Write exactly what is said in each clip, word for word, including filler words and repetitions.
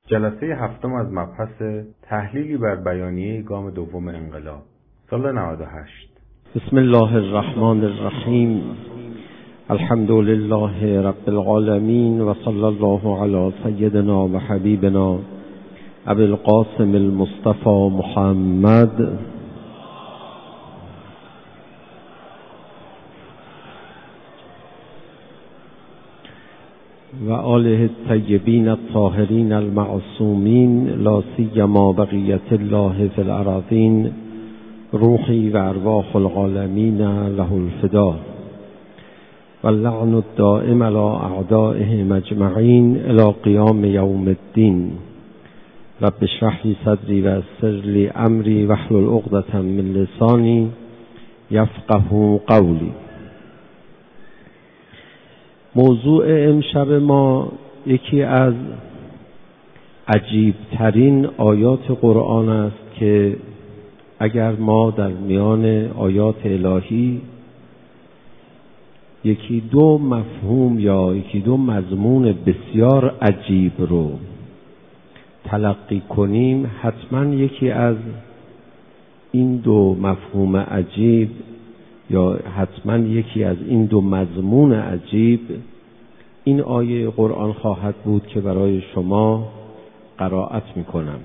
جلسه هفتم از مبحث تحلیلی بر بیانیه گام دوم انقلاب سال نود و هشت. بسم الله الرحمن الرحیم. الحمد لله رب العالمین و صلی الله علی سیدنا و حبیبنا ابی القاسم المصطفى محمد و آله الطیبین الطاهرین المعصومین لا سیما بقیت الله فی الارضین روحی و ارواح العالمین له الفدا و اللعن الدائم علی اعدائهم اجمعین الی قیام یوم الدین. رب اشرح لی صدری و یسر لی امری واحلل عقدة من لسانی یفقهوا قولی. موضوع امشب ما یکی از عجیبترین آیات قرآن است که اگر ما در میان آیات الهی یکی دو مفهوم یا یکی دو مضمون بسیار عجیب رو تلقی کنیم، حتما یکی از این دو مفهوم عجیب یا حتما یکی از این دو مضمون عجیب این آیه قرآن خواهد بود که برای شما قرائت میکنم.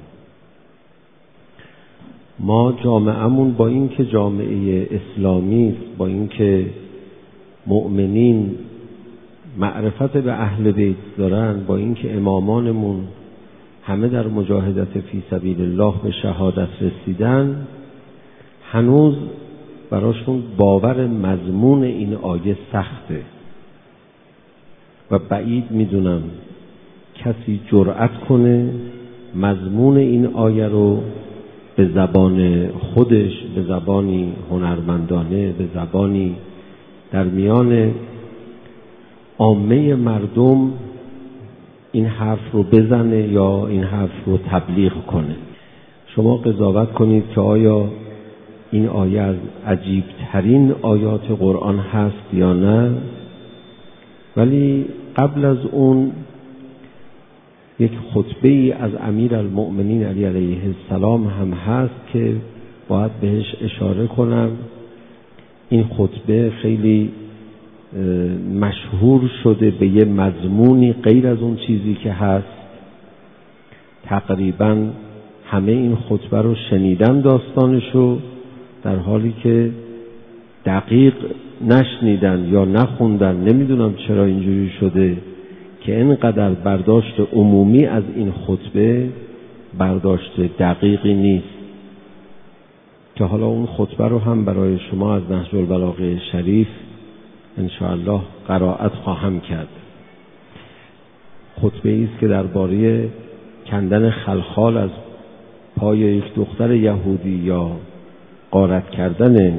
ما جامعه‌مون با این که جامعه اسلامی است، با این که مؤمنین معرفت به اهل بیت دارن، با این که امامانمون همه در مجاهدت فی سبیل الله به شهادت رسیدن، هنوز براشون باور مضمون این آیه سخته و بعید میدونم کسی جرأت کنه مضمون این آیه رو به زبان خودش، به زبانی هنرمندانه، به زبانی در میان عامه مردم این حرف رو بزنه یا این حرف رو تبلیغ کنه. شما قضاوت کنید که آیا این آیه از عجیبترین آیات قرآن هست یا نه. ولی قبل از اون یک خطبه ای از امیرالمؤمنین علی علیه السلام هم هست که باید بهش اشاره کنم. این خطبه خیلی مشهور شده به یه مضمونی غیر از اون چیزی که هست. تقریبا همه این خطبه رو شنیدن داستانشو، در حالی که دقیق نشنیدن یا نخوندن. نمیدونم چرا اینجوری شده که اینقدر برداشت عمومی از این خطبه برداشت دقیقی نیست، که حالا اون خطبه رو هم برای شما از نهج البلاغه شریف انشاءالله قرائت خواهم کرد. خطبه ای است که درباره کندن خلخال از پای یک دختر یهودی یا غارت کردن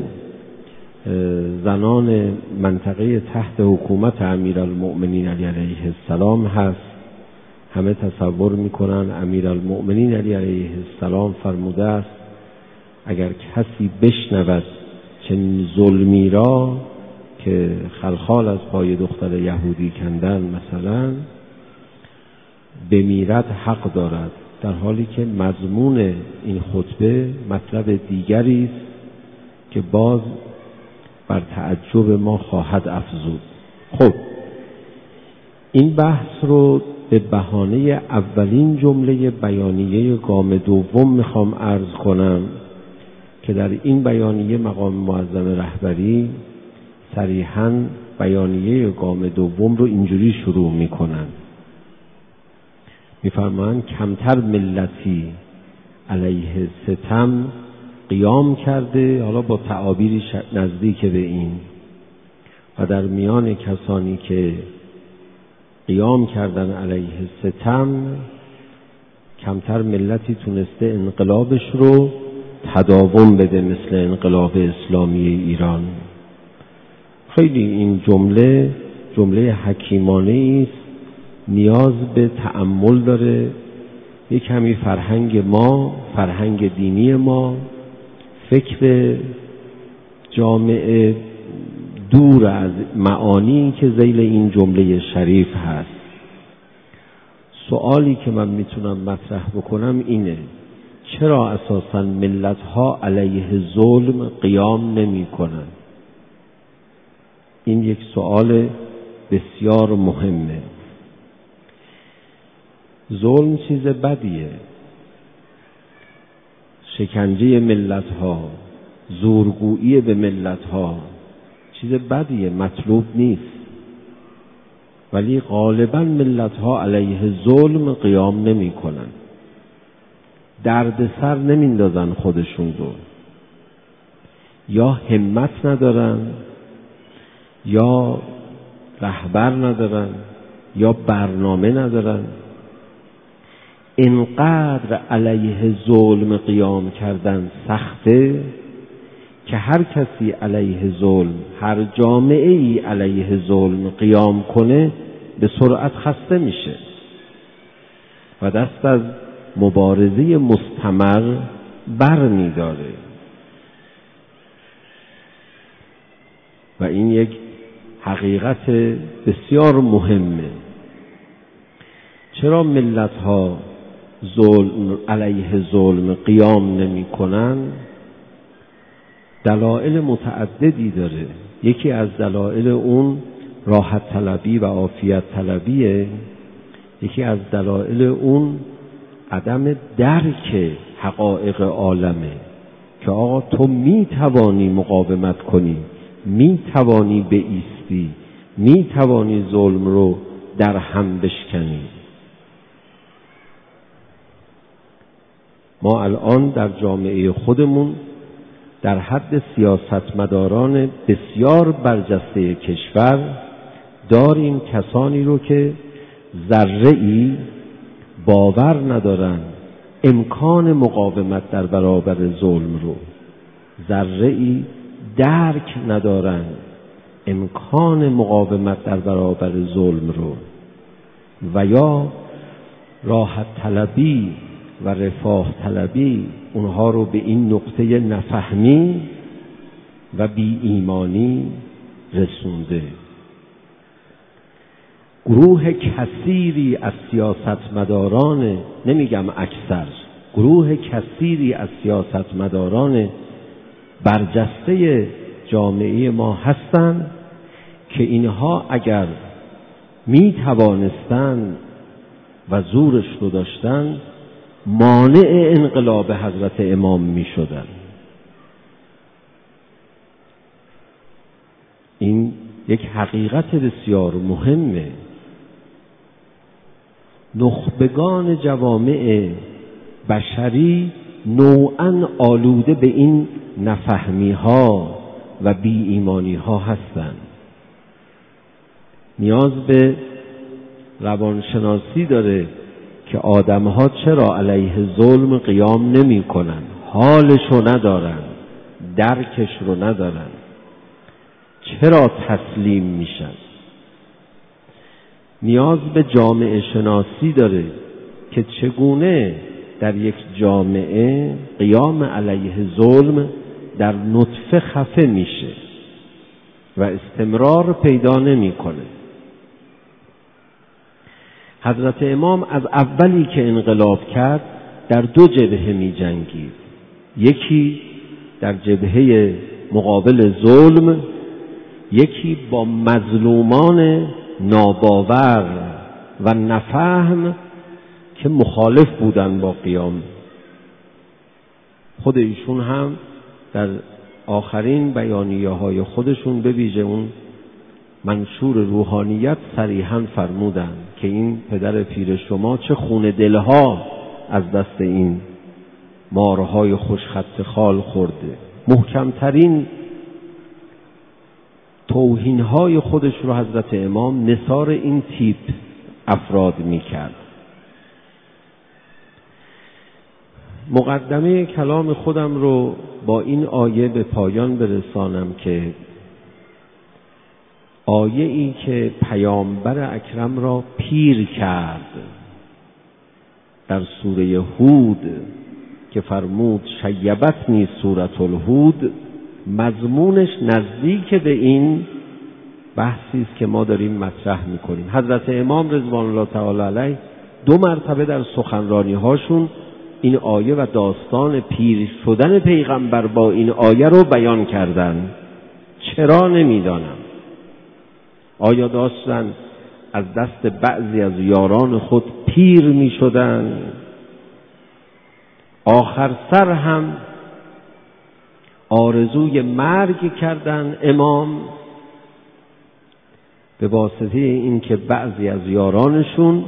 زنان منطقه تحت حکومت امیرالمؤمنین علی علیه السلام هست. همه تصور میکنن امیرالمؤمنین علی علیه السلام فرموده است اگر کسی بشنود چنین ظلمی را که خلخال از پای دختر یهودی کندن مثلا، بمیرد حق دارد، در حالی که مضمون این خطبه مطلب دیگری است که باز بر تعجب ما خواهد افزود. خب این بحث رو به بهانه اولین جمله بیانیه گام دوم میخوام عرض کنم که در این بیانیه مقام معظم رهبری صریحاً بیانیه گام دوم رو اینجوری شروع میکنن. میفرمایند کمتر ملتی علیه ستم قیام کرده، حالا با تعابیری نزدیک به این، و در میان کسانی که قیام کردن علیه ستم کمتر ملتی تونسته انقلابش رو تداوم بده مثل انقلاب اسلامی ایران. خیلی این جمله جمله حکیمانه است، نیاز به تأمل داره. یک کمی فرهنگ ما، فرهنگ دینی ما، فکر جامعه دور از معانی که ذیل این جمله شریف هست. سوالی که من میتونم مطرح بکنم اینه: چرا اساساً ملت‌ها علیه ظلم قیام نمی‌کنن؟ این یک سوال بسیار مهمه. ظلم چیز بدیه. شکنجه ملت‌ها، زورگویی به ملت‌ها چیز بدیه، مطلوب نیست. ولی غالباً ملت‌ها علیه ظلم قیام نمی‌کنن. درد سر نمیندازن خودشون رو، یا همت ندارن، یا رهبر ندارن، یا برنامه ندارن. اینقدر علیه ظلم قیام کردن سخته که هر کسی علیه ظلم، هر جامعه ای علیه ظلم قیام کنه به سرعت خسته میشه و دست از مبارزه مستمر بر می‌داره. و این یک حقیقت بسیار مهمه. چرا ملت‌ها ظلم علیه ظلم قیام نمی‌کنن؟ دلایل متعددی داره. یکی از دلایل اون راحت طلبی و عافیت طلبیه. یکی از دلایل اون عدم درک حقایق عالمه که آقا تو می توانی مقاومت کنی، می توانی بایستی، می توانی ظلم رو در هم بشکنی. ما الان در جامعه خودمون در حد سیاستمداران بسیار برجسته کشور داریم کسانی رو که ذره‌ای باور ندارن امکان مقاومت در برابر ظلم رو، ذره‌ای درک ندارن امکان مقاومت در برابر ظلم رو، و یا راحت طلبی و رفاه طلبی اونها رو به این نقطه نفهمی و بی ایمانی رسونده. گروه کثیری از سیاستمداران، نمیگم اکثر، گروه کثیری از سیاستمداران برجسته جامعه ما هستند که اینها اگر می توانستند و زورش رو داشتند مانع انقلاب حضرت امام می شدند. این یک حقیقت بسیار مهمه. نخبگان جوامع بشری نوعاً آلوده به این نفهمی ها و بی ایمانی ها هستند. نیاز به روانشناسی داره که آدم ها چرا علیه ظلم قیام نمی کنن، حالشو ندارن، درکش رو ندارن، چرا تسلیم میشن. نیاز به جامعه شناسی داره که چگونه در یک جامعه قیام علیه ظلم در نطفه خفه میشه و استمرار پیدا نمیکنه. حضرت امام از اولی که انقلاب کرد در دو جبهه می جنگید. یکی در جبهه مقابل ظلم، یکی با مظلومان ناباور و نفهم که مخالف بودن با قیام. خود ایشون هم در آخرین بیانیه های خودشون به ویژه اون منشور روحانیت صریحاً فرمودن که این پدر پیر شما چه خون دلها از دست این مارهای خوشخط خال خورده. محکمترین توهینهای خودش رو حضرت امام نثار این تیپ افراد میکرد. مقدمه کلام خودم رو با این آیه به پایان برسانم که آیه ای که پیامبر اکرم را پیر کرد در سوره هود که فرمود شیبتنی سورة الهود، مضمونش نزدیک به این بحثی است که ما داریم مطرح میکنیم. حضرت امام رضوان الله تعالی علیه دو مرتبه در سخنرانی هاشون این آیه و داستان پیر شدن پیغمبر با این آیه رو بیان کردن. چرا نمیدانم. آیا داشتن از دست بعضی از یاران خود پیر می شدن؟ آخر سر هم آرزوی مرگ کردن امام به واسطه این که بعضی از یارانشون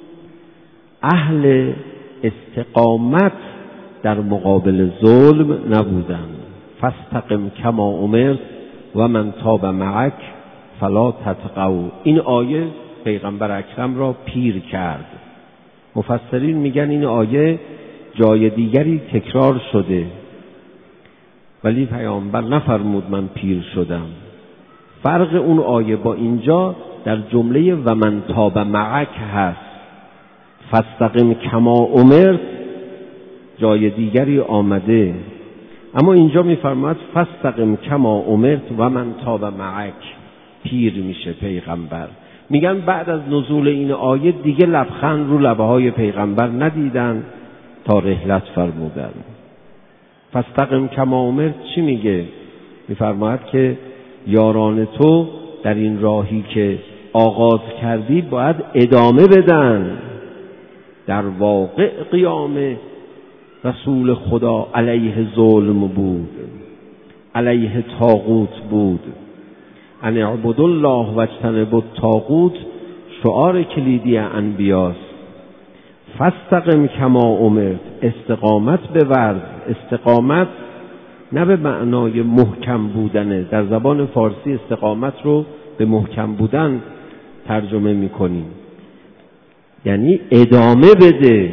اهل استقامت در مقابل ظلم نبودن. فاستقم کما امرت و من تاب معک فلا تطغوا. این آیه پیغمبر اکرم را پیر کرد. مفسرین میگن این آیه جای دیگری تکرار شده ولی پیامبر نفرمود من پیر شدم. فرق اون آیه با اینجا در جمله و من تاب معک هست. فاستقم کما امرت جای دیگری آمده، اما اینجا میفرماید فاستقم کما امرت و من تاب معک. پیر میشه پیغمبر. میگن بعد از نزول این آیه دیگه لبخند رو لبه های پیغمبر ندیدن تا رحلت فرمودن. فاستقم کما امرت چی میگه؟ میفرماید که یاران تو در این راهی که آغاز کردی باید ادامه بدن. در واقع قیام رسول خدا علیه ظلم بود، علیه طاغوت بود. ان اعبدوا الله واجتنبوا الطاغوت شعار کلیدی انبیاست. فاستقم کما امرت، استقامت بورز. استقامت نه به معنای محکم بودنه. در زبان فارسی استقامت رو به محکم بودن ترجمه میکنیم، یعنی ادامه بده.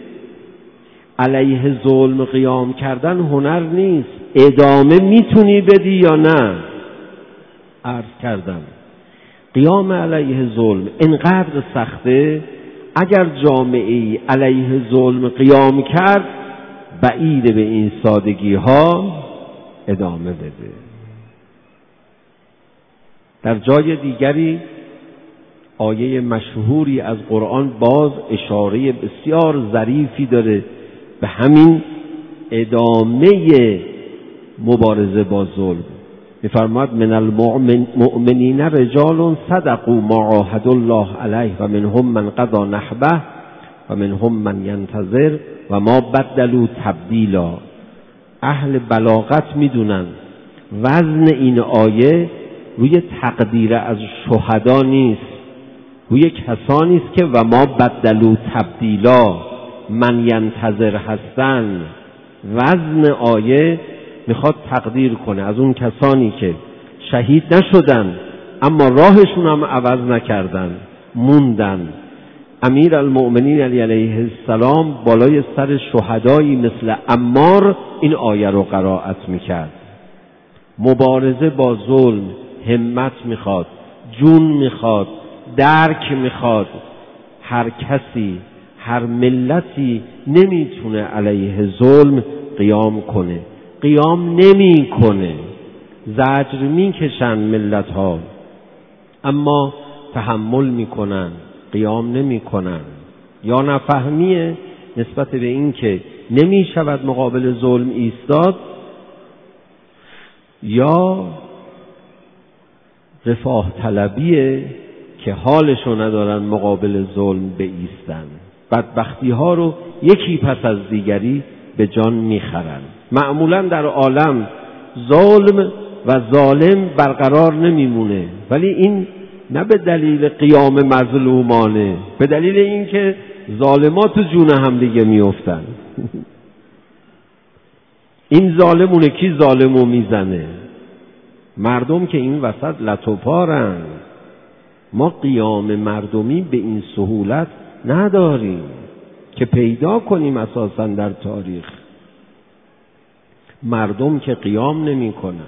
علیه ظلم قیام کردن هنر نیست. ادامه میتونی بدی یا نه؟ عرض کردم قیام علیه ظلم انقدر سخته، اگر جامعه‌ای علیه ظلم قیام کرد بعیده به این سادگی ها ادامه بده. در جای دیگری آیه مشهوری از قرآن باز اشاره بسیار ظریفی داره به همین ادامه مبارزه با ظلم. می‌فرماید من المؤمنین رجال صدقوا ما عاهدوا الله علیه و منهم من قضی نحبه و منهم من ینتظر و ما بدلوا تبدیلا. اهل بلاغت میدونن وزن این آیه روی تقدیر از شهدا نیست، روی کسانی است که و ما بدلوا تبدیلا من ینتظر هستن. وزن آیه میخواد تقدیر کنه از اون کسانی که شهید نشدن اما راهشون هم عوض نکردن، موندن. امیر المؤمنین علی علیه السلام بالای سر شهدایی مثل عمار این آیه رو قرائت میکرد. مبارزه با ظلم همت میخواد، جون میخواد، درک میخواد. هر کسی، هر ملتی نمیتونه علیه ظلم قیام کنه. قیام نمی کنه، زجر میکشن ملت ها اما تحمل میکنن، قیام نمی کنن. یا نفهمیه نسبت به این که نمی شود مقابل ظلم ایستاد، یا رفاه طلبیه که حالشو ندارن مقابل ظلم بایستن. بدبختی ها رو یکی پس از دیگری به جان میخرن. معمولا در عالم ظلم و ظالم برقرار نمیمونه، ولی این نه به دلیل قیام مظلومانه، به دلیل اینکه ظالمات تو جون هم دیگه میافتن. این ظالمونه کی ظالمو میزنه؟ مردم که این وسط لطوپارن. ما قیام مردمی به این سهولت نداریم که پیدا کنیم اساساً در تاریخ. مردم که قیام نمی کنن.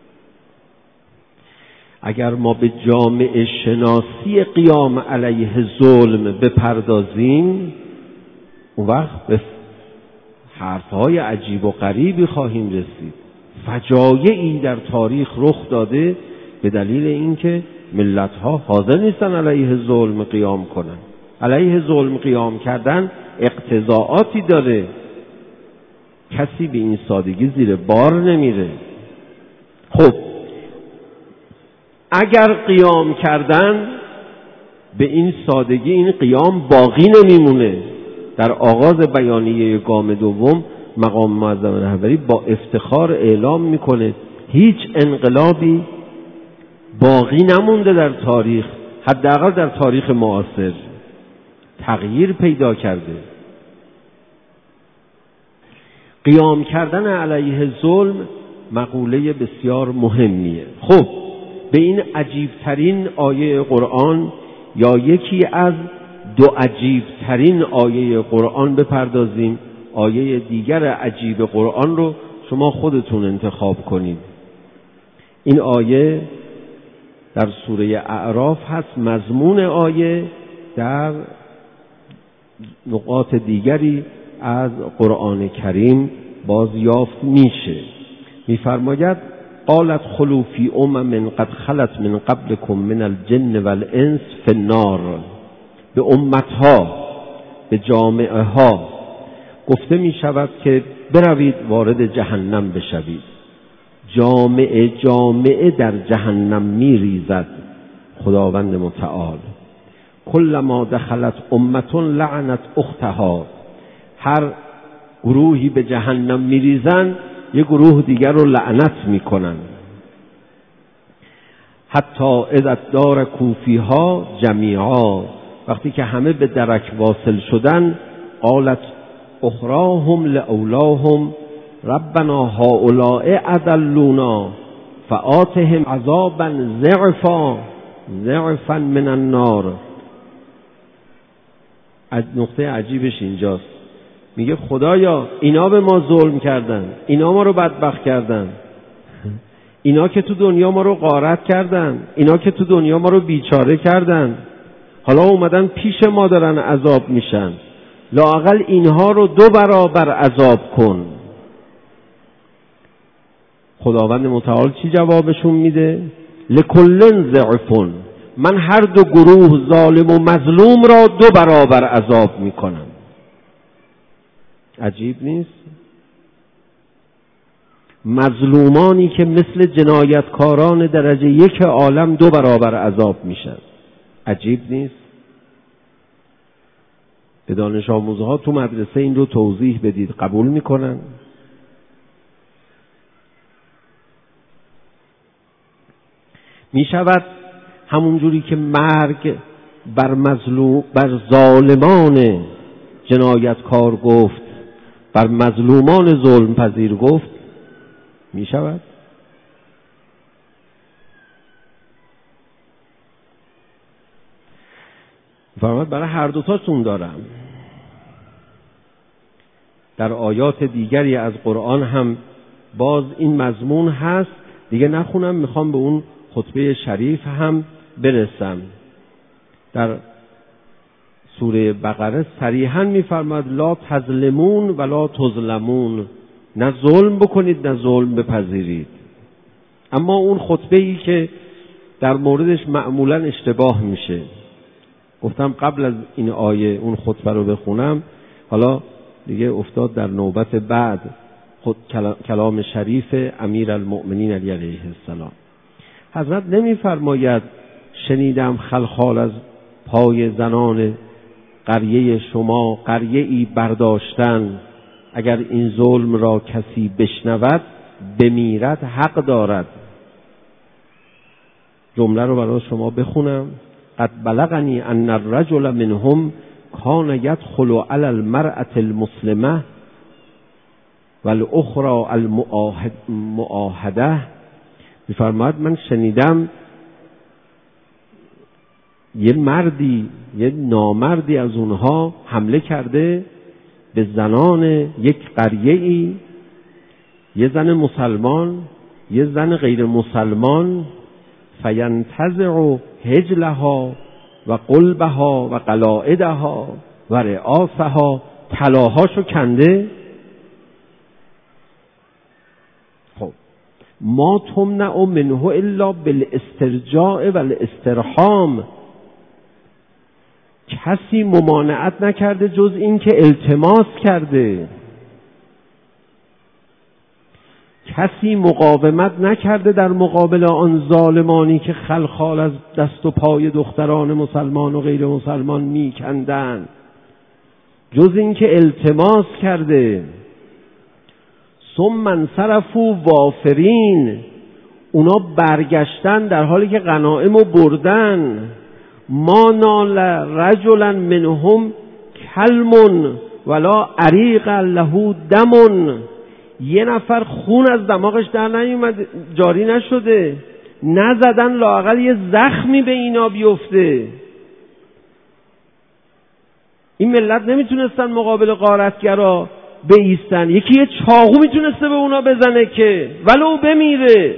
اگر ما به جامعه شناسی قیام علیه ظلم بپردازیم، اون وقت به حرفهای عجیب و غریبی خواهیم رسید. فجایعی در تاریخ رخ داده به دلیل اینکه ملت‌ها حاضر نیستن علیه ظلم قیام کنن. علیه ظلم قیام کردن اقتضاعاتی داره. کسی به این سادگی زیر بار نمیره. خب اگر قیام کردن به این سادگی این قیام باقی نمیمونه. در آغاز بیانیه گام دوم مقام معظم رهبری با افتخار اعلام میکنه هیچ انقلابی باقی نمونده در تاریخ، حداقل در تاریخ معاصر، تغییر پیدا کرده. قیام کردن علیه ظلم مقوله بسیار مهمیه. خب به این عجیبترین آیه قرآن یا یکی از دو عجیبترین آیه قرآن بپردازیم. آیه دیگر عجیب قرآن رو شما خودتون انتخاب کنید. این آیه در سوره اعراف هست. مضمون آیه در نقاط دیگری از قرآن کریم بازیافت میشه. میفرماید قالت خلو فی امم قد خلت من قبلکم من الجن والانس فی النار. به امتها، به جامعه ها گفته می شود که بروید وارد جهنم بشوید. جامعه جامعه در جهنم می ریزد. خداوند متعال کلما دخلت امة لعنت اختها. هر گروهی به جهنم می ریزن یه گروه دیگر رو لعنت می کنن. حتی اذا دارکوا فیها جمیعا. وقتی که همه به درک واصل شدن قالت اخراهم لاولاهم ربنا هؤلاء اضلونا فآتهم عذابا ضعفا ضعفا من النار. نقطه عجیبش اینجاست. میگه خدایا اینا به ما ظلم کردن، اینا ما رو بدبخت کردن، اینا که تو دنیا ما رو غارت کردن، اینا که تو دنیا ما رو بیچاره کردن، حالا اومدن پیش ما دارن عذاب میشن، لااقل اینها رو دو برابر عذاب کن. خداوند متعال چی جوابشون میده؟ لکلن ضعفون. من هر دو گروه ظالم و مظلوم را دو برابر عذاب میکنم. عجیب نیست؟ مظلومانی که مثل جنایتکاران درجه یک عالم دو برابر عذاب میشن. عجیب نیست؟ به دانش آموزها تو مدرسه این رو توضیح بدید، قبول میکنن؟ میشود همونجوری که مرگ بر مظلوم بر ظالمان جنایتکار گفت، بر مظلومان ظلم پذیر گفت؟ میشود؟ فرمود برای هر دوتاشون دارم. در آیات دیگری از قرآن هم باز این مضمون هست. دیگه نخونم، میخوام به اون خطبه شریف هم برسم. در سوره بقره صریحاً میفرماد لا تظلمون ولا تظلمون. نه ظلم بکنید نه ظلم بپذیرید. اما اون خطبه ای که در موردش معمولاً اشتباه میشه، گفتم قبل از این آیه اون خطبه رو بخونم، حالا دیگه افتاد در نوبت بعد خود کلام شریف امیرالمؤمنین علی علیه السلام. حضرت نمیفرماید شنیدم خلخال از پای زنان قریه شما قریه ای برداشتن، اگر این ظلم را کسی بشنود بمیرد حق دارد. جمله رو برای شما بخونم. قد بلغنی ان الرجل منهم کان یدخل علی المرأة المسلمه والاخرى المؤاهده. میفرماید من شنیدم یه مردی یه نامردی از اونها حمله کرده به زنان یک قریه‌ای، یه زن مسلمان یه زن غیر مسلمان، فینتزع هجلها و قلبها و قلائدها و رعافها، طلاهاشو کنده. خب ما تمنع منه الا بالاسترجاع و الاسترحام. کسی ممانعت نکرده جز این که التماس کرده، کسی مقاومت نکرده در مقابل آن ظالمانی که خلخال از دست و پای دختران مسلمان و غیر مسلمان میکندن، جز این که التماس کرده. ثم انصرفوا وافرین، اونا برگشتن در حالی که غنائم رو بردن. ما نال رجلا منهم کلم ولا عریق له دم، یه نفر خون از دماغش در نیومد، جاری نشده، نزدن لااقل یه زخمی به اینا بیفته. این ملت نمیتونستن مقابل غارتگرا بایستن، یکی یه چاقو میتونسته به اونا بزنه که ولو بمیره.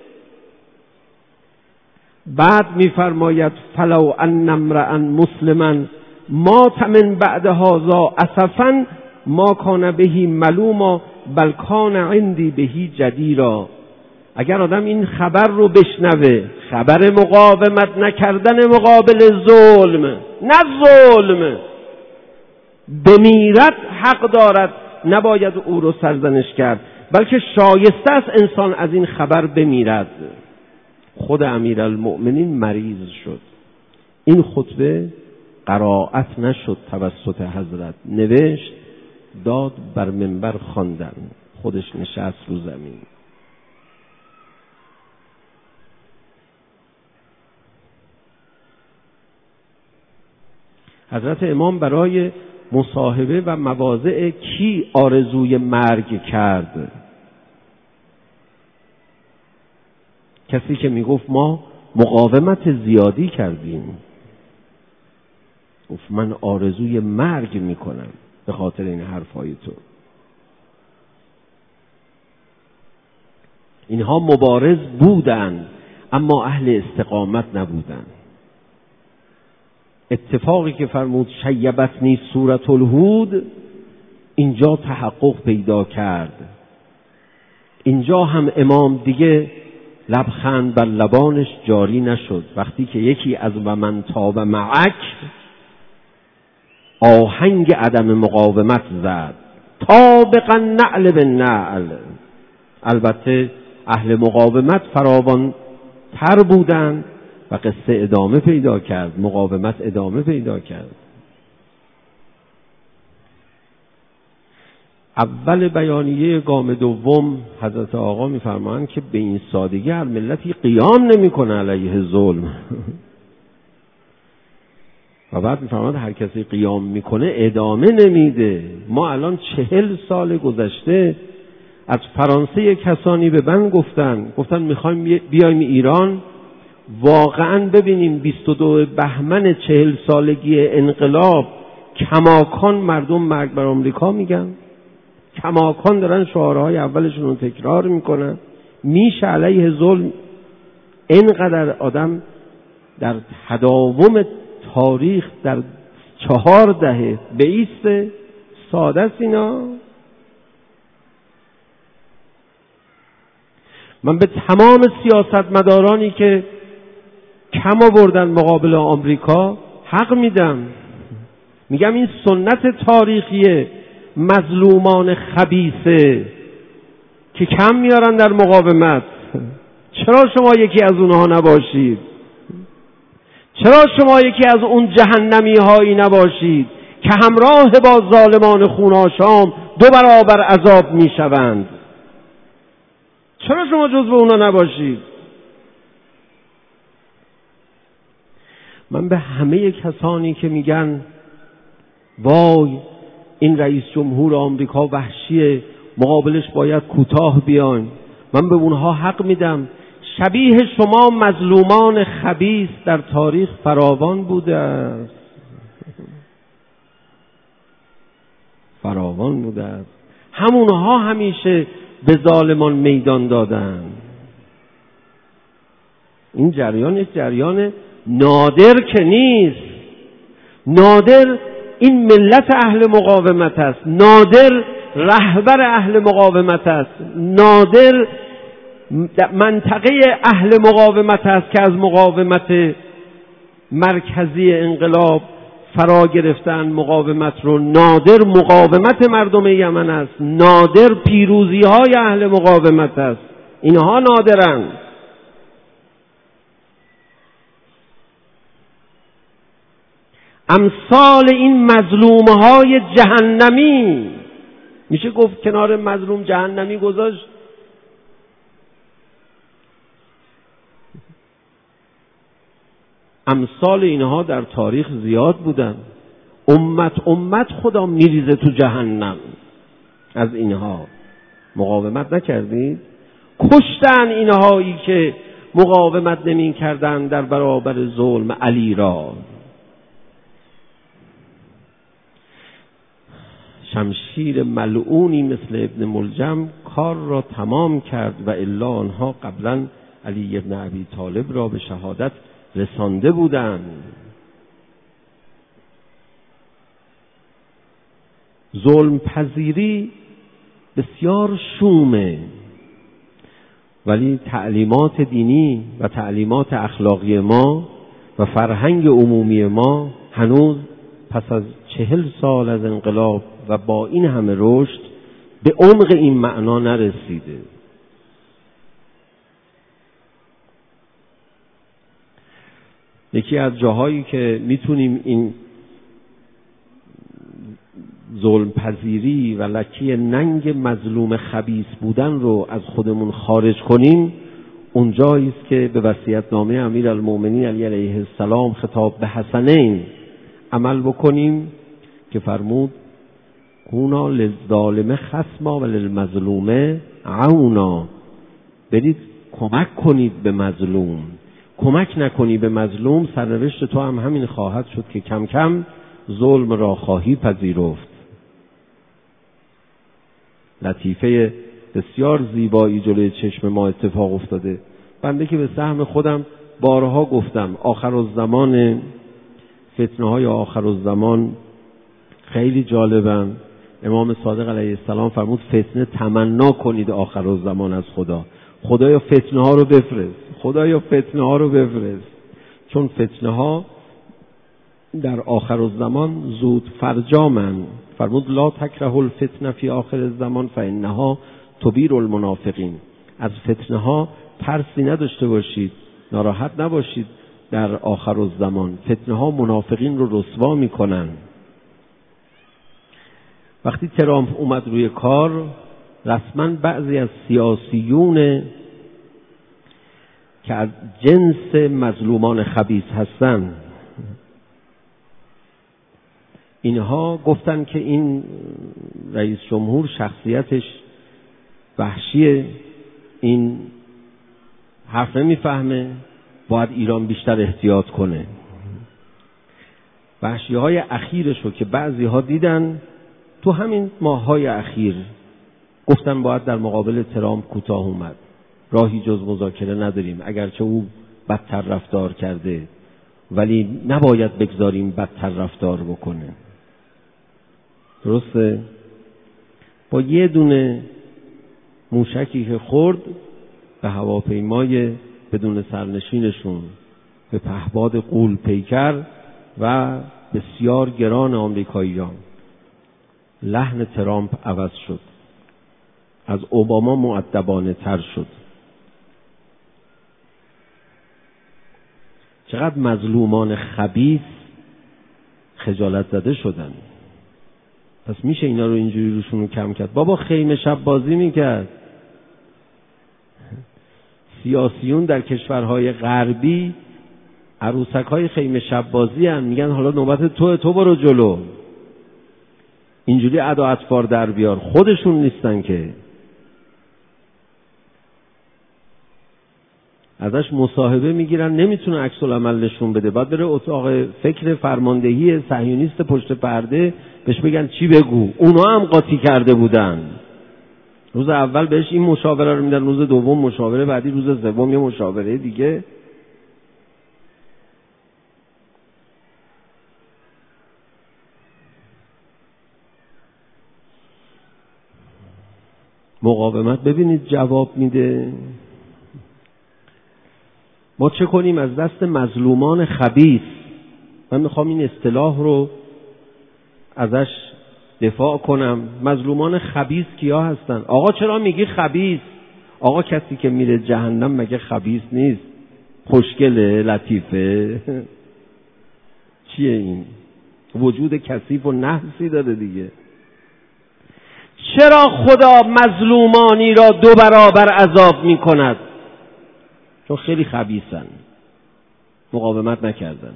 بعد میفرماید فلو ان امرأ مسلما مات من بعد هذا اسفا ما کان بهی ملوما بل کان عندی بهی جدیرا. اگر آدم این خبر رو بشنوه، خبر مقاومت نکردن مقابل ظلم، نه ظلم، بمیرد حق دارد، نباید او رو سرزنش کرد، بلکه شایسته است انسان از این خبر بمیرد. خود امیرالمؤمنین مریض شد. این خطبه قرائت نشد توسط حضرت، نوشت، داد، بر منبر خواندن، خودش نشست رو زمین. حضرت امام برای مصاحبه و مواضع کی آرزوی مرگ کرد؟ کسی که میگفت ما مقاومت زیادی کردیم، گفت من آرزوی مرگ میکنم به خاطر این حرفای تو. اینها مبارز بودند اما اهل استقامت نبودند. اتفاقی که فرمود شیبتنی سورة الهود اینجا تحقق پیدا کرد. اینجا هم امام دیگه لبخند بر لبانش جاری نشد وقتی که یکی از و من تاب معک آهنگ عدم مقاومت زد، طابقا نعل به نعل. البته اهل مقاومت فراوان تر بودند و قصه ادامه پیدا کرد، مقاومت ادامه پیدا کرد. اول بیانیه گام دوم حضرت آقا میفرمایند که به این سادگی هر ملتی قیام نمیکنه علیه ظلم. و بعد میفرمایند هر کسی قیام میکنه ادامه نمیده. ما الان چهل سال گذشته از فرانسه کسانی به من گفتن گفتن میخوایم بیایم ایران واقعا ببینیم بیست و دو بهمن چهل سالگی انقلاب کماکان مردم مرگ بر آمریکا میگن، کماکان دارن شعارهای اولشون رو تکرار میکنن. میشه علیه ظلم اینقدر آدم در تداوم تاریخ در چهار دهه بیسته؟ ساده است اینا. من به تمام سیاستمدارانی که کم آوردن مقابل آمریکا حق میدم، میگم این سنت تاریخیه، مظلومان خبیثه که کم میارن در مقاومت. چرا شما یکی از اونها نباشید؟ چرا شما یکی از اون جهنمی هایی نباشید که همراه با ظالمان خوناشام دو برابر عذاب میشوند؟ چرا شما جزو اونا نباشید؟ من به همه کسانی که میگن وای این رئیس جمهور آمریکا وحشیه مقابلش باید کوتاه بیایم، من به اونها حق میدم. شبیه شما مظلومان خبیث در تاریخ فراوان بوده است، فراوان بوده است. همونها همیشه به ظالمان میدان دادن. این جریان یک جریان نادر که نیست. نادر این ملت اهل مقاومت است، نادر رهبر اهل مقاومت است، نادر منطقه اهل مقاومت است که از مقاومت مرکزی انقلاب فرا گرفتن مقاومت رو. نادر مقاومت مردم یمن است، نادر پیروزی های اهل مقاومت است. اینها نادرند. امثال این مظلوم های جهنمی، میشه گفت کنار مظلوم جهنمی گذاشت. امثال اینها در تاریخ زیاد بودن. امت امت خدا میریزه تو جهنم. از اینها مقاومت نکردید؟ کشتن اینهایی که مقاومت نمی کردن در برابر ظلم علی را. شمشیر ملعونی مثل ابن ملجم کار را تمام کرد و الا آنها قبلا علی ابن ابی طالب را به شهادت رسانده بودند. ظلم پذیری بسیار شومه، ولی تعلیمات دینی و تعلیمات اخلاقی ما و فرهنگ عمومی ما هنوز پس از چهل سال از انقلاب و با این همه رشد به عمق این معنا نرسیده. یکی از جاهایی که میتونیم این ظلم پذیری و لکه ننگ مظلوم خبیث بودن رو از خودمون خارج کنیم، اونجایی است که به وصیت‌نامه امیرالمومنین علی علیه السلام خطاب به حسنین عمل بکنیم که فرمود کونا للظالم خصما و للمظلوم عونا. برید کمک کنید به مظلوم. کمک نکنی به مظلوم، سرنوشت تو هم همین خواهد شد که کم کم ظلم را خواهی پذیرفت. لطیفه بسیار زیبایی جلوی چشم ما اتفاق افتاده. بنده که به سهم خودم بارها گفتم آخر الزمان، فتنه های آخر الزمان خیلی جالبن. امام صادق علیه السلام فرمود فتنه تمنا کنید آخر الزمان از خدا. خدایا فتنه ها رو بفرست، خدایا فتنه ها رو بفرست، چون فتنه ها در آخر الزمان زود فرجامن. فرمود لا تکره الفتنه فی آخر الزمان فانها تبیر المنافقین. از فتنه ها ترسی نداشته باشید، ناراحت نباشید. در آخر الزمان فتنه ها منافقین رو رسوا میکنن. وقتی ترامپ اومد روی کار، رسما بعضی از سیاسیون که از جنس مظلومان خبیث هستن، اینها گفتن که این رئیس جمهور شخصیتش وحشیه، این حرف نمیفهمه، باید ایران بیشتر احتیاط کنه. وحشی های اخیرش رو که بعضی ها دیدن تو همین ماه های اخیر، گفتن باید در مقابل ترامپ کوتاه اومد، راهی جز مذاکره نداریم، اگرچه او بدتر رفتار کرده ولی نباید بگذاریم بدتر رفتار بکنه. درسته؟ با یه دونه موشکی که خورد به هواپیمای بدون سرنشینشون، به پهباد غول پیکر و بسیار گران آمریکاییان، لحن ترامپ عوض شد، از اوباما مؤدبانه تر شد. چقدر مظلومان خبیث خجالت زده شدن. پس میشه اینا رو اینجوری روشون رو کم کرد. بابا خیمه شب بازی میکرد. سیاسیون در کشورهای غربی عروسک های خیمه شب بازی هن. میگن حالا نوبت تو تو برو جلو. اینجوری ادا اطفار در بیار. خودشون نیستن که. ازش مصاحبه میگیرن، نمیتونه عکس العمل نشون بده، بعد بره اتاق فکر فرماندهی صهیونیست پشت پرده بهش بگن چی بگو. اونا هم قاطی کرده بودن. روز اول بهش این مشاوره رو میدن، روز دوم مشاوره بعدی، روز سوم یه مشاوره دیگه. مقاومت ببینید جواب میده. ما چه کنیم از دست مظلومان خبیث من میخوام این اصطلاح رو ازش دفاع کنم. مظلومان خبیث کیا هستن؟ آقا چرا میگی خبیث؟ آقا کسی که میره جهنم مگه خبیث نیست؟ خوشگله، لطیفه؟ چیه این؟ وجود کثیف و نحسی داره دیگه. چرا خدا مظلومانی را دو برابر عذاب میکند؟ چون خیلی خبیثن، مقاومت نکردن.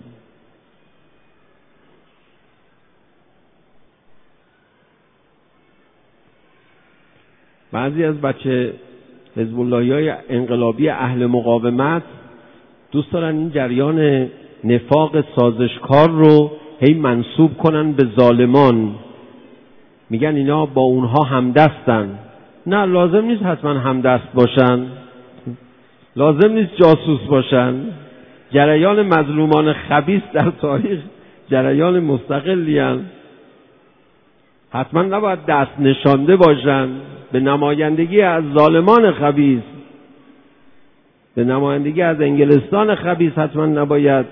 بعضی از بچه حزب اللهی‌های انقلابی اهل مقاومت دوست دارن این جریان نفاق سازشکار رو هی منسوب کنن به ظالمان. میگن اینا با اونها همدستن. نه، لازم نیست حتما همدست باشن، لازم نیست جاسوس باشن. جریان مظلومان خبیث در تاریخ جریان مستقلی هستند. حتما نباید دست نشانده باشن به نمایندگی از ظالمان خبیث، به نمایندگی از انگلستان خبیث حتما نباید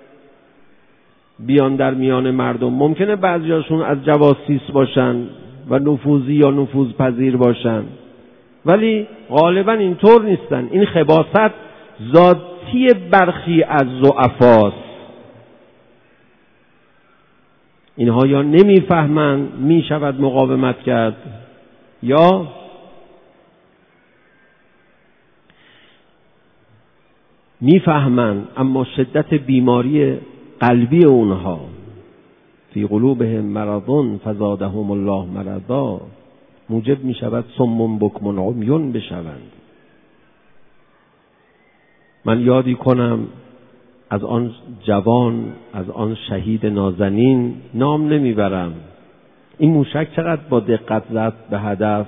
بیان در میان مردم. ممکنه بعضیاشون از جواسیس باشن و نفوذی یا نفوذ پذیر باشن، ولی غالبا اینطور نیستن. این خباثت ذاتی برخی از ضعفاست. اینها یا نمیفهمند میشود مقاومت کرد، یا میفهمند اما شدت بیماری قلبی اونها، فی قلوبهم مرض فزادهم الله مرضا، موجب میشود صم بکم عمیون بشوند. من یادی کنم از آن جوان، از آن شهید نازنین، نام نمیبرم، این موشک چقدر با دقت زد به هدف.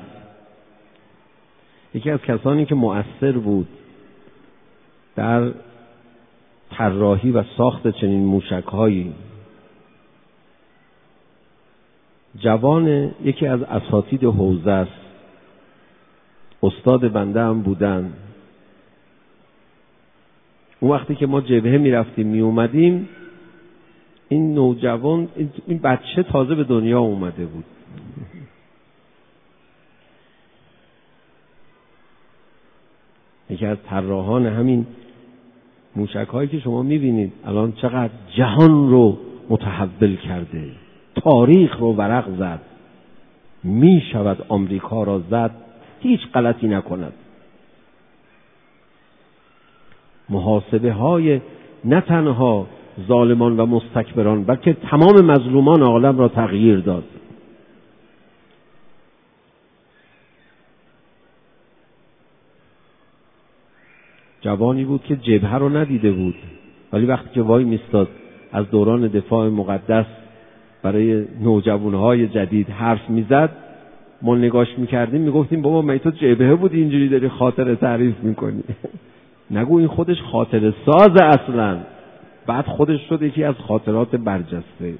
یکی از کسانی که مؤثر بود در طراحی و ساخت چنین موشک‌هایی، جوان، یکی از اساتید حوزه است، استاد بنده هم بودن. اون وقتی که ما جبهه می رفتیم می اومدیم، این نوجوان، این بچه تازه به دنیا اومده بود. یکی از طراحان همین موشک هایی که شما می بینید الان چقدر جهان رو متحول کرده، تاریخ رو ورق زد. می شود آمریکا را زد، هیچ غلطی نکند. محاسبه های نه تنها ظالمان و مستکبران بلکه تمام مظلومان عالم را تغییر داد. جوانی بود که جبهه رو ندیده بود، ولی وقتی که وای میستاد از دوران دفاع مقدس برای نوجوانهای جدید حرف میزد، ما نگاش میکردیم میگفتیم بابا مگه تو جبهه بودی اینجوری داری خاطره تعریف میکنی؟ نگو این خودش خاطره ساز اصلا، بعد خودش شد یکی از خاطرات برجسته.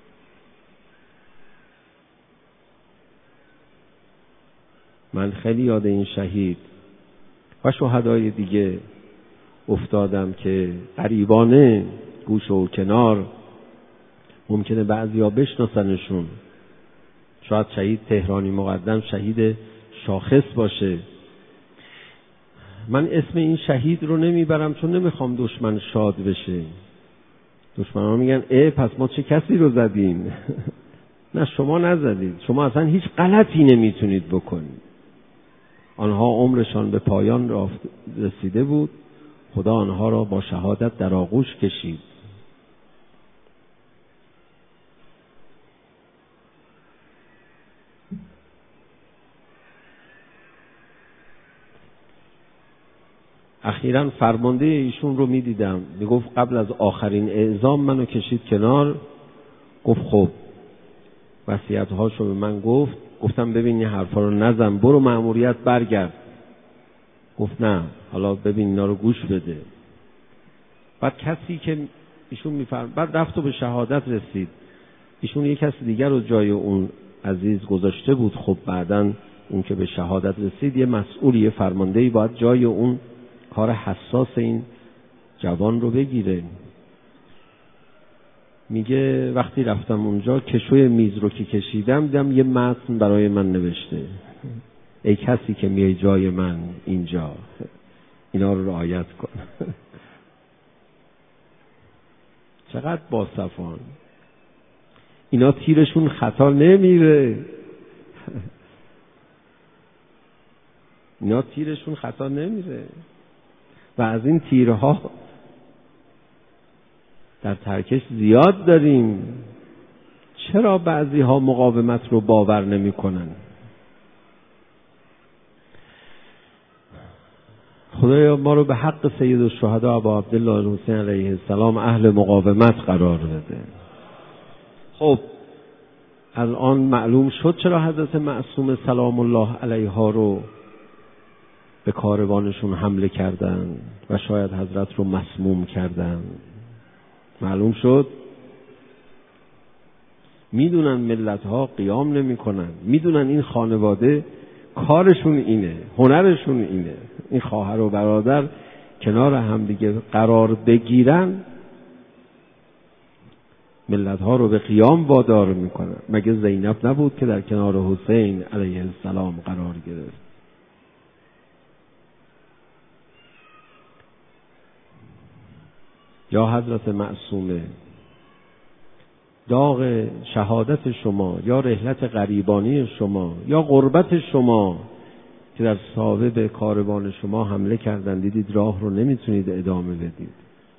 من خیلی یاد این شهید و شهدای دیگه افتادم که غریبانه گوش و کنار، ممکنه بعضیا بشناسنشون، شاید شهید تهرانی مقدم شهید شاخص باشه. من اسم این شهید رو نمیبرم چون نمیخوام دشمن شاد بشه. دشمن ها میگن اه پس ما چه کسی رو زدیم؟ نه، شما نزدید، شما اصلا هیچ غلطی نمیتونید بکنید. آنها عمرشان به پایان رسیده بود، خدا آنها را با شهادت در آغوش کشید. اخیراً فرمانده ایشون رو میدیدم، میگفت قبل از آخرین اعزام منو کشید کنار، گفت خب وصیت‌هاشو به من گفت، گفتم ببین این حرفا رو نزن، برو مأموریت برگرد. گفت نه، حالا ببین اینا رو گوش بده. بعد کسی که ایشون میفرم، بعد رفت و به شهادت رسید. ایشون یک کسی دیگر رو جای اون عزیز گذاشته بود. خب بعداً اون که به شهادت رسید یه مسئولی، یه فرماندهی باید جای اون کار حساس این جوان رو بگیره. میگه وقتی رفتم اونجا کشوی میز رو که کشیدم دیدم یه متن برای من نوشته، ای کسی که میای جای من اینجا اینا رو رعایت کن. چقدر باصفان، اینا تیرشون خطا نمیره، اینا تیرشون خطا نمیره و از این تیرها در ترکش زیاد داریم. چرا بعضی ها مقاومت رو باور نمی کنن؟ خدایا ما رو به حق سید الشهدا ابا عبدالله الحسین علیه السلام اهل مقاومت قرار بده. خب الان معلوم شد چرا حضرت معصومه سلام الله علیها رو به کاروانشون حمله کردن و شاید حضرت رو مسموم کردن. معلوم شد. میدونن ملت ها قیام نمی کنن، میدونن این خانواده کارشون اینه، هنرشون اینه، این خواهر و برادر کنار هم دیگه قرار بگیرن ملت ها رو به قیام وادار میکنن. مگه زینب نبود که در کنار حسین علیه السلام قرار گرفت؟ یا حضرت معصومه داغ شهادت شما یا رحلت غریبانی شما یا غربت شما که در ساوه به کاروان شما حمله کردن، دیدید راه رو نمیتونید ادامه بدید،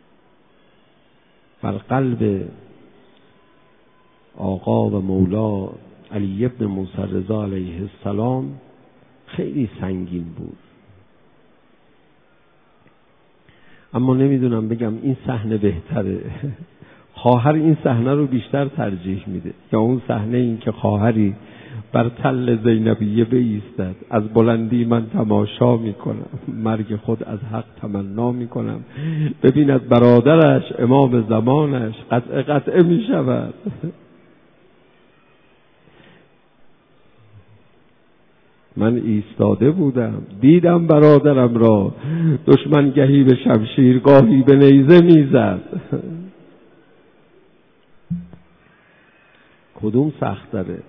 بر قلب آقا و مولا علی ابن موسی رضا علیه السلام خیلی سنگین بود. اما نمیدونم بگم این صحنه بهتره، خواهر این صحنه رو بیشتر ترجیح میده یا اون صحنه این که خواهری بر تل زینبیه بایستد، از بلندی من تماشا میکنم، مرگ خود از حق تمنا میکنم، ببیند برادرش امام زمانش قطع قطعه میشود. من ایستاده بودم دیدم برادرم را دشمن گهی به شمشیر گاهی به نیزه میزد. کدوم سخت داره؟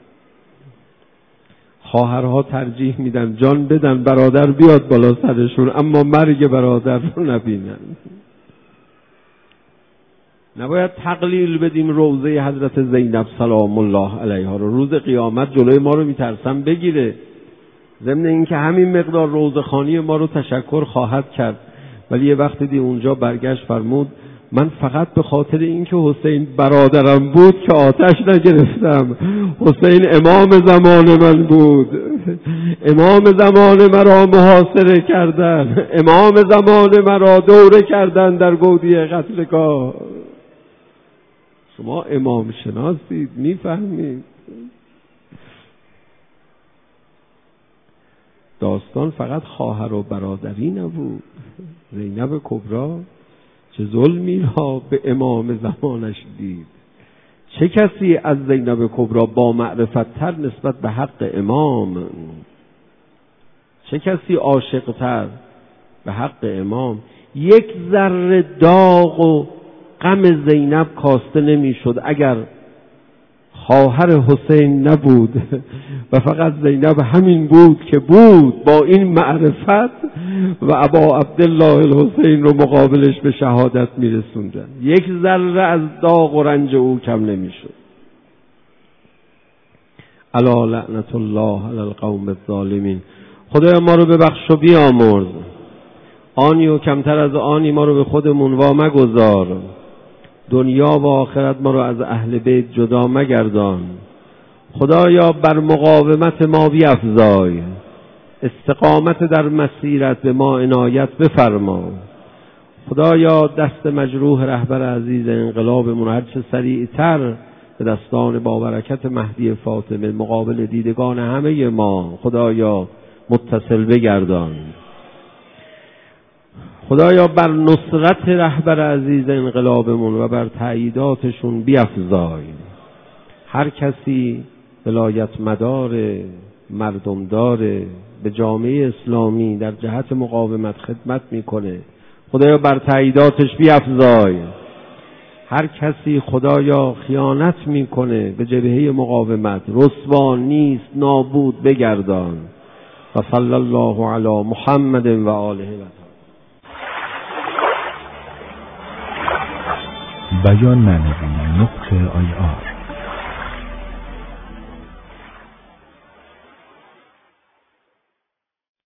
خواهرها ترجیح میدن جان بدن برادر بیاد بالا سرشون، اما مرگ برادر رو نبینن. نباید تقلیل بدیم روضه حضرت زینب سلام الله علیها رو. روز قیامت جلوی ما رو میترسم بگیره، ضمن این که همین مقدار روضه‌خوانی ما رو تشکر خواهد کرد. ولی یه وقتی دی اونجا برگشت فرمود من فقط به خاطر اینکه حسین برادرم بود که آتش نگرفتم، حسین امام زمان من بود، امام زمان مرا محاصره کردن، امام زمان مرا دوره کردن در گودی قتلگاه. شما امام شناسید، میفهمید داستان فقط خواهر و برادری نبود. زینب کبرا چه ظلمی را به امام زمانش دید. چه کسی از زینب کبرا با معرفت تر نسبت به حق امام؟ چه کسی عاشق تر به حق امام؟ یک ذره داغ و غم زینب کاسته نمی شد اگر خواهر حسین نبود و فقط زینب همین بود که بود، با این معرفت و ابا عبدالله الحسین رو مقابلش به شهادت میرسوندن. یک ذره از داغ و رنج او کم نمیشد. الا لعنت الله علی القوم الظالمین. خدای ما رو ببخش و بیامرز، آنی و کمتر از آنی ما رو به خودمون وا مگذار، دنیا و آخرت ما رو از اهل بیت جدا مگردان. خدایا بر مقاومت ما بیفزای، استقامت در مسیرت به ما عنایت بفرما. خدایا دست مجروح رهبر عزیز انقلابمون هر چه سریعتر به دستان بابرکت مهدی فاطمه مقابل دیدگان همه ما خدایا متصل بگردان. خدایا بر نصرت رهبر عزیز انقلابمون و بر تأییداتشون بیفزای. هر کسی ولایت مدار مردم داره به جامعه اسلامی در جهت مقاومت خدمت میکنه، خدایا بر تأییداتش بیفزای. هر کسی خدایا خیانت میکنه به جبهه مقاومت، رسوا نیست، نابود بگردان. و صلی الله علی محمد و آله و بیان معنوی نقطه آی آر